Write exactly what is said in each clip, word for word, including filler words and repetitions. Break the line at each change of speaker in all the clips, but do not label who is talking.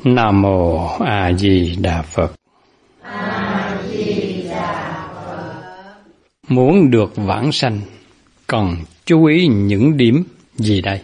Nam mô A Di Đà Phật.
A Di Đà Phật.
Muốn được vãng sanh cần chú ý những điểm gì đây?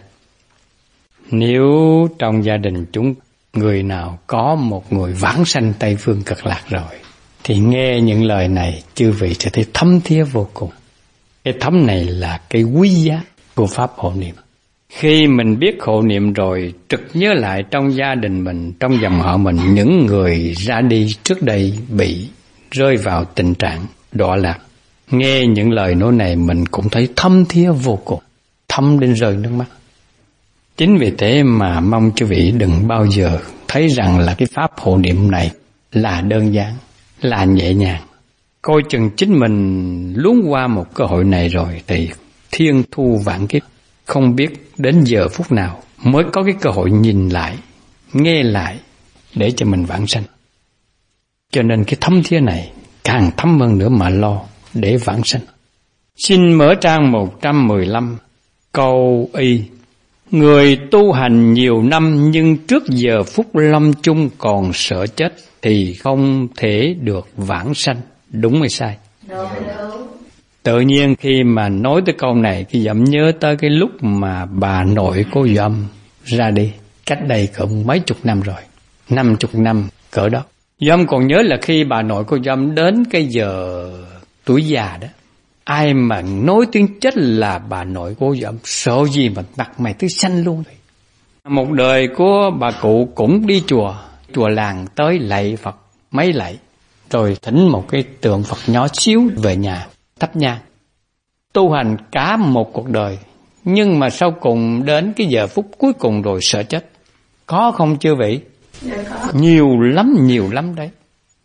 Nếu trong gia đình chúng người nào có một người vãng sanh Tây Phương Cực Lạc rồi, thì nghe những lời này chư vị sẽ thấy thấm thía vô cùng. Cái thấm này là cái quý giá của pháp hộ niệm. Khi mình biết hộ niệm rồi, trực nhớ lại trong gia đình mình, trong dòng họ mình, những người ra đi trước đây bị rơi vào tình trạng đọa lạc. Nghe những lời nói này mình cũng thấy thấm thía vô cùng, thấm đến rơi nước mắt. Chính vì thế mà mong chư vị đừng bao giờ thấy rằng là cái pháp hộ niệm này là đơn giản, là nhẹ nhàng. Coi chừng chính mình luống qua một cơ hội này rồi thì thiên thu vạn kiếp, không biết đến giờ phút nào mới có cái cơ hội nhìn lại, nghe lại để cho mình vãng sanh. Cho nên cái thấm thía này càng thấm hơn nữa mà lo để vãng sanh. Xin mở trang một trăm mười lăm, câu Y. Người tu hành nhiều năm nhưng trước giờ phút lâm chung còn sợ chết thì không thể được vãng sanh. Đúng hay sai?
Đúng, đúng.
Tự nhiên khi mà nói tới câu này thì Dậm nhớ tới cái lúc mà bà nội của Dậm ra đi, cách đây cỡ mấy chục năm rồi, năm chục năm cỡ đó. Dậm còn nhớ là khi bà nội của Dậm đến cái giờ tuổi già đó, ai mà nói tiếng chết là bà nội của Dậm sợ gì mà mặt mày tươi xanh luôn. Một đời của bà cụ cũng đi chùa, chùa làng tới lạy Phật mấy lạy, rồi thỉnh một cái tượng Phật nhỏ xíu về nhà thắp nhang. Tu hành cả một cuộc đời, nhưng mà sau cùng đến cái giờ phút cuối cùng rồi sợ chết. Có không chư vị?
Dạ có.
Nhiều lắm, nhiều lắm đấy.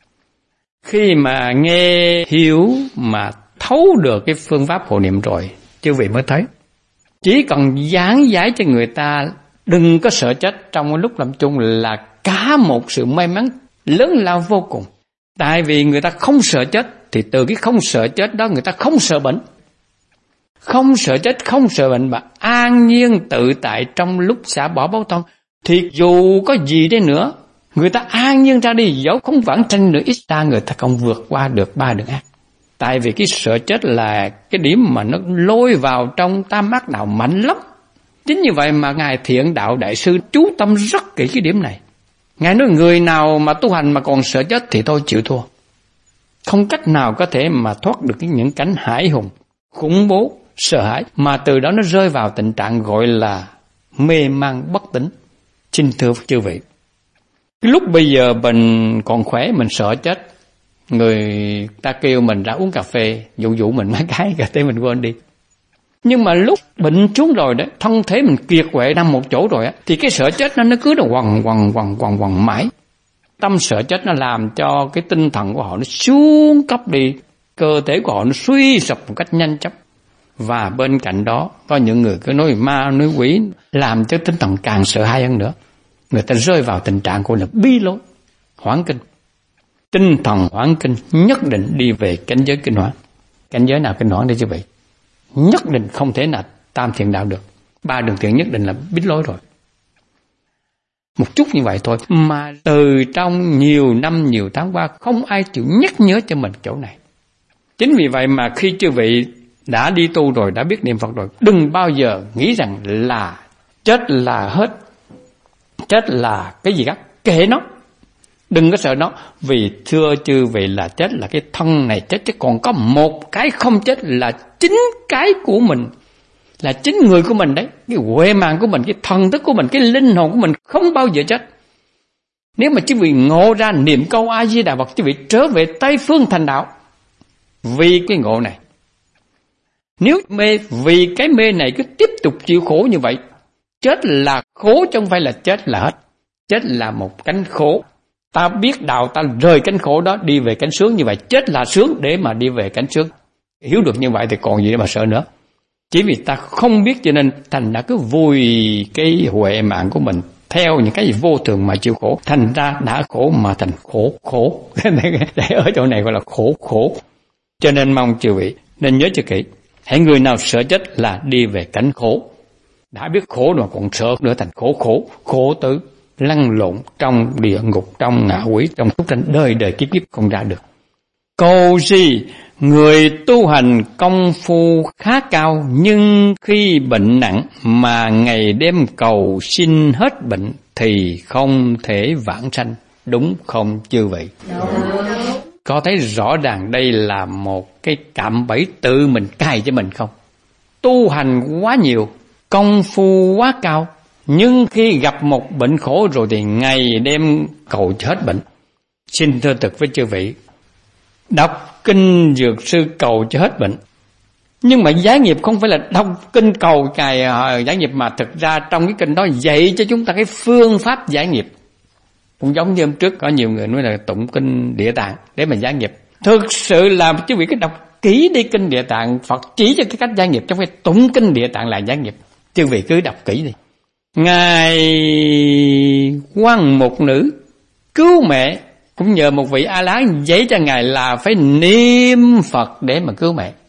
Khi mà nghe hiểu mà thấu được cái phương pháp hộ niệm rồi, chư vị mới thấy. Chỉ cần giảng giải cho người ta đừng có sợ chết trong lúc lâm chung là cả một sự may mắn lớn lao vô cùng. Tại vì người ta không sợ chết, thì từ cái không sợ chết đó người ta không sợ bệnh. Không sợ chết, không sợ bệnh mà an nhiên tự tại trong lúc xả bỏ báo thân. Thì dù có gì đấy nữa, người ta an nhiên ra đi, dẫu không vãng sanh nữa, ít ra người ta không vượt qua được ba đường ác. Tại vì cái sợ chết là cái điểm mà nó lôi vào trong tam ác đạo mạnh lắm. Chính như vậy mà Ngài Thiện Đạo Đại Sư chú tâm rất kỹ cái điểm này. Ngài nói người nào mà tu hành mà còn sợ chết thì thôi chịu thua. Không cách nào có thể mà thoát được những cảnh hãi hùng, khủng bố, sợ hãi, mà từ đó nó rơi vào tình trạng gọi là mê man bất tỉnh. Xin thưa chư vị, lúc bây giờ mình còn khỏe, mình sợ chết, người ta kêu mình ra uống cà phê, dụ dụ mình mấy cái, cả thế mình quên đi. Nhưng mà lúc bệnh trúng rồi đấy, thân thể mình kiệt quệ nằm một chỗ rồi á, thì cái sợ chết nó nó cứ nó quằn quằn quằn quằn quằn mãi. Tâm sợ chết nó làm cho cái tinh thần của họ nó xuống cấp đi, cơ thể của họ nó suy sụp một cách nhanh chóng. Và bên cạnh đó có những người cứ nói ma nói quỷ, làm cho tinh thần càng sợ hãi hơn nữa. Người ta rơi vào tình trạng gọi là bi lối, hoảng kinh. Tinh thần hoảng kinh nhất định đi về cảnh giới kinh hoảng. Cảnh giới nào kinh hoảng đây chứ vậy? Nhất định không thể nào tam thiện đạo được. Ba đường thiện nhất định là biết lối rồi. Một chút như vậy thôi mà từ trong nhiều năm nhiều tháng qua không ai chịu nhắc nhớ cho mình chỗ này. Chính vì vậy mà khi chư vị đã đi tu rồi, đã biết niệm Phật rồi, đừng bao giờ nghĩ rằng là chết là hết, chết là cái gì khác, kệ nó. Đừng có sợ nó, vì thưa chư vị là chết là cái thân này chết, chứ còn có một cái không chết là chính cái của mình, là chính người của mình đấy, cái huệ mạng của mình, cái thần thức của mình, cái linh hồn của mình không bao giờ chết. Nếu mà chư vị ngộ ra niệm câu A Di Đà Phật, chư vị trở về Tây Phương thành đạo vì cái ngộ này. Nếu mê, vì cái mê này cứ tiếp tục chịu khổ như vậy, chết là khổ chứ không phải là chết là hết. Chết là một cánh khổ. Ta biết đạo, ta rời cánh khổ đó đi về cánh sướng như vậy. Chết là sướng để mà đi về cánh sướng. Hiểu được như vậy thì còn gì để mà sợ nữa. Chỉ vì ta không biết cho nên thành đã cứ vui cái huệ mạng của mình theo những cái gì vô thường mà chịu khổ. Thành ra đã khổ mà thành khổ khổ. Để ở chỗ này gọi là khổ khổ. Cho nên mong chư vị nên nhớ cho kỹ. Hãy người nào sợ chết là đi về cảnh khổ. Đã biết khổ rồi còn sợ nữa thành khổ khổ, khổ tử. lăn lộn trong địa ngục, trong ngạ quỷ, trong súc sanh, đời đời kiếp kiếp không ra được. Cầu gì? Người tu hành công phu khá cao, nhưng khi bệnh nặng mà ngày đêm cầu xin hết bệnh thì không thể vãng sanh. Đúng không chư vị? Có thấy rõ ràng đây là một cái cạm bẫy tự mình cài cho mình không? Tu hành quá nhiều, công phu quá cao, nhưng khi gặp một bệnh khổ rồi thì ngày đêm cầu hết bệnh. Xin thưa thực với chư vị, đọc kinh dược sư cầu cho hết bệnh. Nhưng mà giải nghiệp không phải là đọc kinh cầu cài giải nghiệp, mà thực ra trong cái kinh đó dạy cho chúng ta cái phương pháp giải nghiệp. Cũng giống như hôm trước có nhiều người nói là tụng kinh Địa Tạng để mà giải nghiệp. Thực sự là chứ vì cái đọc kỹ đi kinh Địa Tạng, Phật chỉ cho cái cách giải nghiệp, trong cái tụng kinh Địa Tạng là giải nghiệp. Chứ vì cứ đọc kỹ đi. Ngài Quan Mục Nữ cứu mẹ cũng nhờ một vị A-la-hán dạy cho ngài là phải niệm Phật để mà cứu mẹ.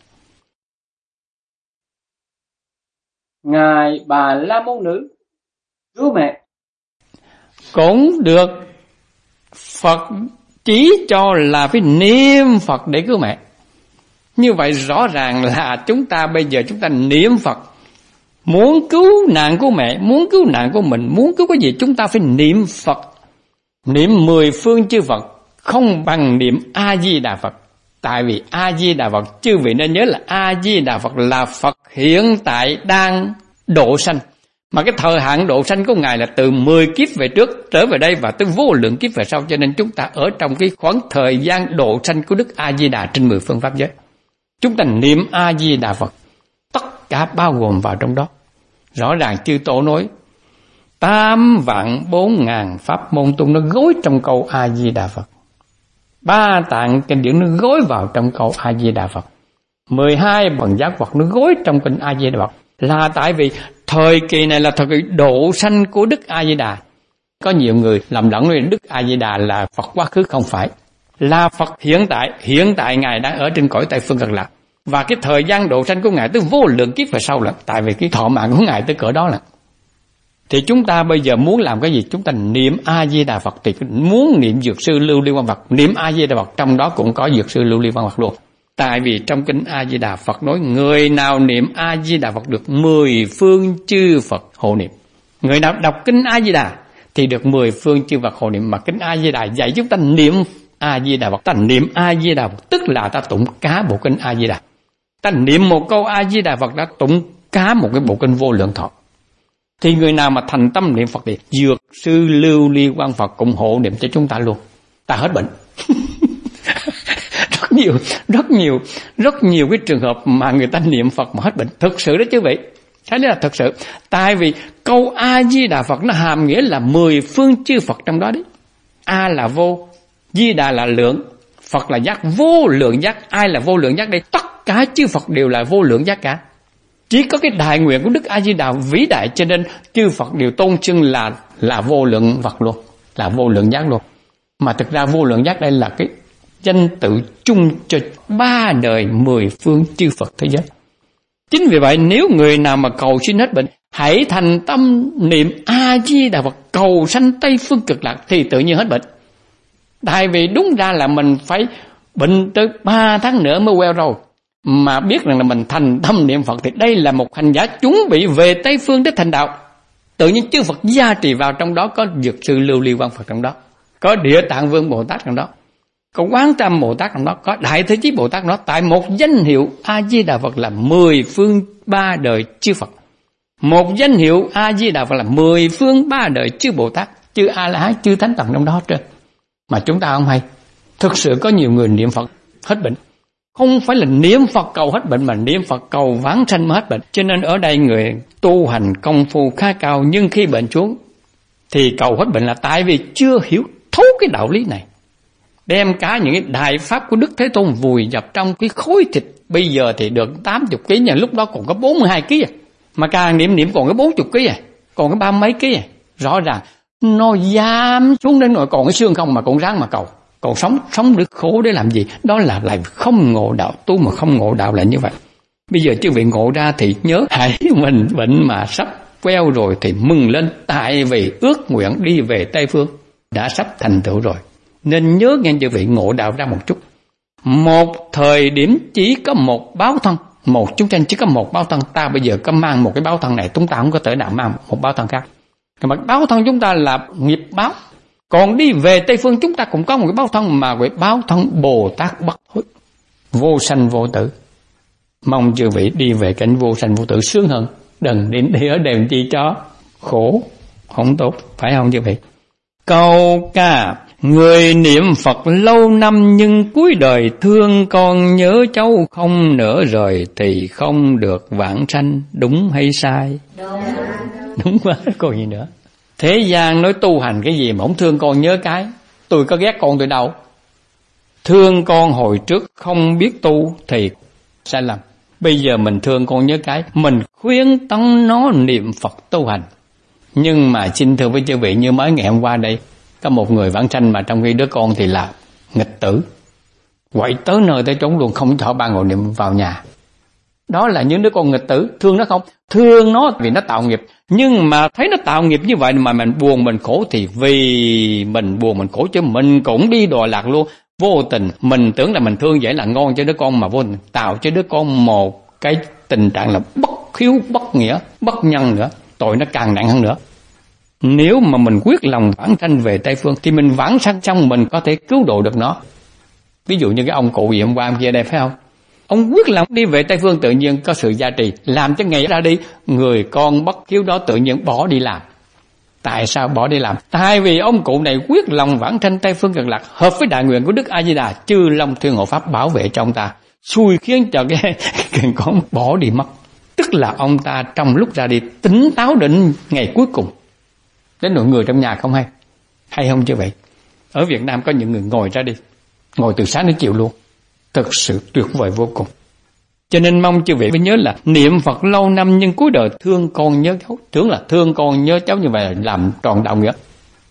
Ngài Bà La Môn Nữ cứu mẹ cũng được Phật chỉ cho là phải niệm Phật để cứu mẹ. Như vậy rõ ràng là chúng ta bây giờ chúng ta niệm Phật, muốn cứu nạn của mẹ, muốn cứu nạn của mình, muốn cứu cái gì chúng ta phải niệm Phật. Niệm mười phương chư Phật không bằng niệm A-di-đà Phật. Tại vì A-di-đà Phật, chư vị nên nhớ là A-di-đà Phật là Phật hiện tại đang độ sanh. Mà cái thời hạn độ sanh của Ngài là từ mười kiếp về trước trở về đây và tới vô lượng kiếp về sau. Cho nên chúng ta ở trong cái khoảng thời gian độ sanh của Đức A-di-đà trên mười phương pháp giới. Chúng ta niệm A-di-đà Phật, tất cả bao gồm vào trong đó. Rõ ràng chư Tổ nói tám vạn bốn ngàn pháp môn tu nó gối trong câu A-di-đà Phật. Ba tạng kinh điển nó gối vào trong câu A-di-đà Phật. Mười hai bằng giác Phật nó gối trong kinh A-di-đà Phật. Là tại vì thời kỳ này là thời kỳ độ sanh của Đức A-di-đà. Có nhiều người lầm lẫn nói Đức A-di-đà là Phật quá khứ, không phải. Là Phật hiện tại, hiện tại Ngài đang ở trên cõi Tây Phương Cực Lạc. Và cái thời gian độ sanh của Ngài tới vô lượng kiếp về sau là tại vì cái thọ mạng của Ngài tới cỡ đó là. Thì chúng ta bây giờ muốn làm cái gì? Chúng ta niệm A-di-đà Phật. Thì muốn niệm Dược Sư Lưu Ly Quang Phật, niệm A-di-đà Phật, trong đó cũng có Dược Sư Lưu Ly Quang Phật luôn. Tại vì trong kinh A-di-đà Phật nói người nào niệm A-di-đà Phật được mười phương chư Phật hộ niệm. Người nào đọc kinh A-di-đà thì được mười phương chư Phật hộ niệm. Mà kinh A-di-đà dạy chúng ta niệm A-di-đà Phật. Ta niệm A-di-đà Phật tức là ta tụng cả bộ kinh A-di-đà. Ta niệm một câu A-di-đà Phật đã tụng cả một cái bộ kinh Vô Lượng Thọ. Thì người nào mà thành tâm niệm Phật thì Dược Sư Lưu Ly Quang Phật cũng hộ niệm cho chúng ta luôn. Ta hết bệnh. Rất nhiều, rất nhiều, rất nhiều cái trường hợp mà người ta niệm Phật mà hết bệnh. Thực sự đó chứ vị. Cái đó là thực sự. Tại vì câu A-di-đà Phật nó hàm nghĩa là mười phương chư Phật trong đó đấy. A là vô, Di-đà là lượng, Phật là giác, vô lượng giác. Ai là vô lượng giác đây? Tất cả chư Phật đều là vô lượng giác cả. Chỉ có cái đại nguyện của Đức A-di-đà vĩ đại cho nên chư Phật đều tôn xưng là là vô lượng Phật luôn, là vô lượng giác luôn. Mà thực ra vô lượng giác đây là cái danh tự chung cho ba đời mười phương chư Phật thế giới. Chính vì vậy nếu người nào mà cầu xin hết bệnh, hãy thành tâm niệm A-di-đà Phật cầu sanh Tây Phương Cực Lạc thì tự nhiên hết bệnh. Tại vì đúng ra là mình phải bệnh tới ba tháng nữa mới queo rồi. Mà biết rằng là mình thành tâm niệm Phật thì đây là một hành giả chuẩn bị về Tây Phương để thành đạo. Tự nhiên chư Phật gia trì vào trong đó, có Dược Sư Lưu Ly Quang Phật trong đó, có Địa Tạng Vương Bồ Tát trong đó, có Quán Tâm Bồ Tát trong đó, có Đại Thế Chí Bồ Tát trong đó. Tại một danh hiệu A-di-đà Phật là mười phương ba đời chư Phật. Một danh hiệu A-di-đà Phật là mười phương ba đời chư Bồ Tát, chư A-la-hán, chư Thánh Tầng trong đó hết trơn. Mà chúng ta không hay. Thực sự có nhiều người niệm Phật hết bệnh. Không phải là niệm Phật cầu hết bệnh mà niệm Phật cầu vãng sanh mới hết bệnh. Cho nên ở đây người tu hành công phu khá cao nhưng khi bệnh xuống thì cầu hết bệnh là tại vì chưa hiểu thấu cái đạo lý này. Đem cả những cái đại pháp của Đức Thế Tôn vùi dập trong cái khối thịt. Bây giờ thì được tám mươi ký, nhưng lúc đó còn có bốn mươi hai ký à. Mà càng niệm niệm còn có bốn mươi ký à, còn có ba mấy ký à. Rõ ràng nó dám xuống đến nỗi còn cái xương không mà còn ráng mà cầu. Còn sống, sống được khổ để làm gì? Đó là lại không ngộ đạo. Tu mà không ngộ đạo là như vậy. Bây giờ chứ vị ngộ ra thì nhớ hãy mình bệnh mà sắp queo rồi thì mừng lên, tại vì ước nguyện đi về Tây Phương đã sắp thành tựu rồi. Nên nhớ nghe chư vị ngộ đạo ra một chút. Một thời điểm chỉ có một báo thân, một chúng sanh chỉ có một báo thân. Ta bây giờ có mang một cái báo thân này, chúng ta không có thể nào mang một báo thân khác. Mà báo thân chúng ta là nghiệp báo. Còn đi về Tây Phương chúng ta cũng có một cái báo thân, mà cái báo thân Bồ Tát bất thối, vô sanh vô tử. Mong chư vị đi về cảnh vô sanh vô tử sướng hơn. Đừng đến đi ở đèn chi cho khổ, không tốt, phải không chư vị? Câu ca: người niệm Phật lâu năm nhưng cuối đời thương con nhớ cháu không nỡ rời thì không được vãng sanh. Đúng hay sai?
Đúng.
Đúng quá, còn gì nữa. Thế gian nói tu hành cái gì mà không thương con nhớ cái. Tôi có ghét con từ đâu. Thương con hồi trước không biết tu thì sai lầm. Bây giờ mình thương con nhớ cái, mình khuyến tấn nó niệm Phật tu hành. Nhưng mà xin thưa với chư vị, như mới ngày hôm qua đây, có một người vãng sanh mà trong khi đứa con thì là nghịch tử, quậy tới nơi tới chốn luôn, không cho ba ngồi niệm vào nhà. Đó là những đứa con nghịch tử. Thương nó không? Thương nó vì nó tạo nghiệp. Nhưng mà thấy nó tạo nghiệp như vậy mà mình buồn mình khổ, thì vì mình buồn mình khổ chứ mình cũng đi đọa lạc luôn. Vô tình mình tưởng là mình thương vậy là ngon cho đứa con, mà vô tình tạo cho đứa con một cái tình trạng là bất hiếu, bất nghĩa, bất nhân nữa. Tội nó càng nặng hơn nữa. Nếu mà mình quyết lòng vãng sanh về Tây Phương thì mình vãng sanh xong mình có thể cứu độ được nó. Ví dụ như cái ông cụ gì hôm qua hôm kia đây phải không? Ông quyết lòng đi về Tây Phương, tự nhiên có sự gia trì, làm cho ngày ra đi người con bất hiếu đó tự nhiên bỏ đi làm. Tại sao bỏ đi làm? Tại vì ông cụ này quyết lòng vãng sanh Tây Phương Cực Lạc, hợp với đại nguyện của Đức A Di Đà, Chư Long Thiên Hộ Pháp bảo vệ cho ông ta, xui khiến cho cái cái con bỏ đi mất. Tức là ông ta trong lúc ra đi tỉnh táo đến ngày cuối cùng. Đến nỗi người trong nhà không hay. Hay không chứ vậy? Ở Việt Nam có những người ngồi ra đi, ngồi từ sáng đến chiều luôn. Thực sự tuyệt vời vô cùng. Cho nên mong chư vị phải nhớ là niệm Phật lâu năm nhưng cuối đời thương con nhớ cháu. Tưởng là thương con nhớ cháu như vậy là làm tròn đạo nghĩa.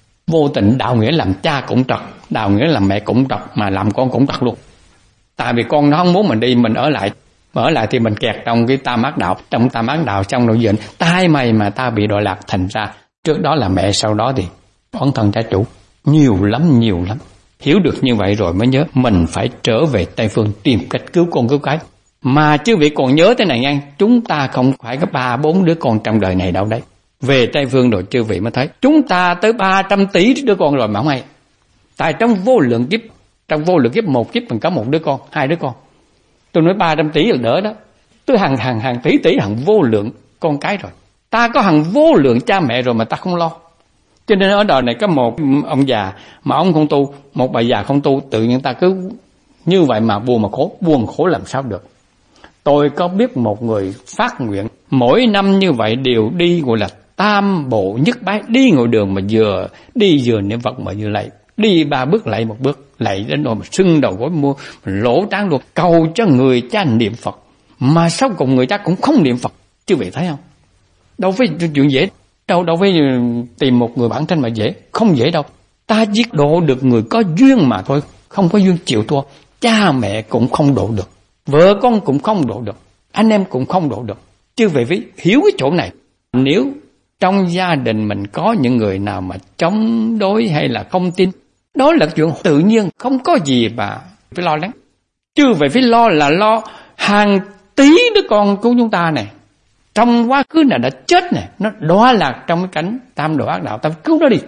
Vô tình đạo nghĩa làm cha cũng trật, đạo nghĩa làm mẹ cũng trật, mà làm con cũng trật luôn. Tại vì con nó không muốn mình đi, mình ở lại. Mà ở lại thì mình kẹt trong cái tam ác đạo. Trong tam ác đạo trong nội diện, tai mày mà ta bị đọa lạc, thành ra trước đó là mẹ, sau đó thì bản thân cha chủ. Nhiều lắm, nhiều lắm. Hiểu được như vậy rồi mới nhớ mình phải trở về Tây Phương tìm cách cứu con cứu cái. Mà chư vị còn nhớ thế này nha, chúng ta không phải có ba bốn đứa con trong đời này đâu đấy. Về Tây Phương rồi chư vị mới thấy chúng ta tới ba trăm tỷ đứa con rồi mà không hay. Tại trong vô lượng kiếp, trong vô lượng kiếp một kiếp mình có một đứa con, hai đứa con. Tôi nói ba trăm tỷ là đỡ đó. Tôi hàng hàng hàng tỷ tỷ hàng vô lượng con cái rồi. Ta có hàng vô lượng cha mẹ rồi mà ta không lo. Cho nên ở đời này có một ông già mà ông không tu, một bà già không tu, tự nhiên ta cứ như vậy mà buồn mà khổ, buồn khổ làm sao được. Tôi có biết một người phát nguyện mỗi năm như vậy đều đi gọi là tam bộ nhất bái, đi ngồi đường mà vừa đi vừa niệm Phật mà vừa lạy, đi ba bước lạy một bước, lạy đến độ mà sưng đầu gối mua, lỗ trán luôn, cầu cho người cha niệm Phật. Mà sau cùng người cha cũng không niệm Phật, chứ vị thấy không? Đâu phải chuyện dễ, đâu đâu phải tìm một người bản thân mà dễ, không dễ đâu. Ta chỉ độ được người có duyên mà thôi, không có duyên chịu thua. Cha mẹ cũng không độ được, vợ con cũng không độ được, anh em cũng không độ được. Chứ vậy phải hiểu cái chỗ này. Nếu trong gia đình mình có những người nào mà chống đối hay là không tin, đó là chuyện tự nhiên, không có gì mà phải lo lắng. Chứ vậy phải lo là lo hàng tỷ đứa con của chúng ta này, trong quá khứ này đã chết này, nó đọa lạc trong cái cảnh tam đồ ác đạo, ta phải cứu nó đi.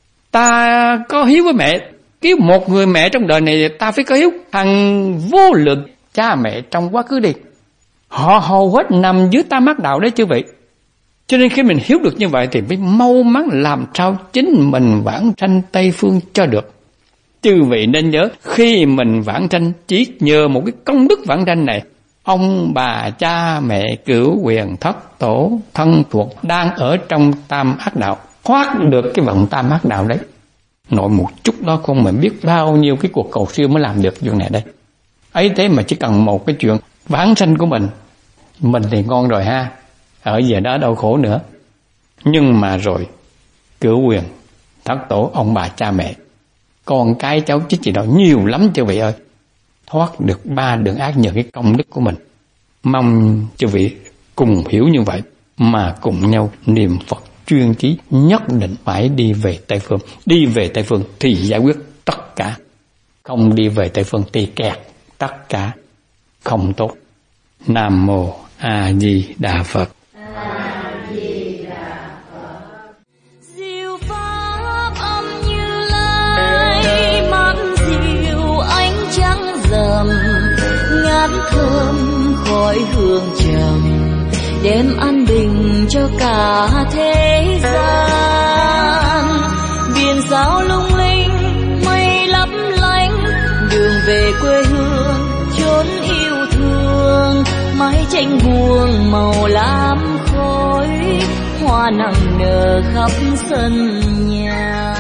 Ta có hiếu với mẹ, cứu một người mẹ trong đời này, ta phải có hiếu hàng vô lượng cha mẹ trong quá khứ đi. Họ hầu hết nằm dưới tam ác đạo đấy chứ vị. Cho nên khi mình hiểu được như vậy thì mới mau mắn làm sao chính mình vãng sanh Tây Phương cho được. Chư vị nên nhớ, khi mình vãng sanh chỉ nhờ một cái công đức vãng sanh này, ông bà cha mẹ cửu quyền thất tổ thân thuộc đang ở trong tam ác đạo thoát được cái vòng tam ác đạo đấy. Nội một chút đó không mình biết bao nhiêu cái cuộc cầu siêu mới làm được chuyện này đây. Ấy thế mà chỉ cần một cái chuyện vãng sanh của mình, mình thì ngon rồi ha, ở về đó đau khổ nữa. Nhưng mà rồi cửu quyền thất tổ ông bà cha mẹ, con cái cháu chích gì đó nhiều lắm chư vị ơi, thoát được ba đường ác nhờ cái công đức của mình. Mong chư vị cùng hiểu như vậy. mà cùng nhau niệm Phật chuyên chí, nhất định phải đi về Tây Phương. Đi về Tây Phương thì giải quyết tất cả, không đi về Tây Phương thì kẹt tất cả, không tốt. Nam Mô A Di Đà Phật.
A Di Đà Phật.
Diệu pháp âm Như Lai, mang diệu ánh trắng rằm, ngát thơm khói hương trầm, đem an bình cho cả thế gian. Biển sao lung linh, mây lấp lánh, đường về quê hương chốn yêu thương. Mái tranh buông màu lam khói, hoa nặng nở khắp sân nhà.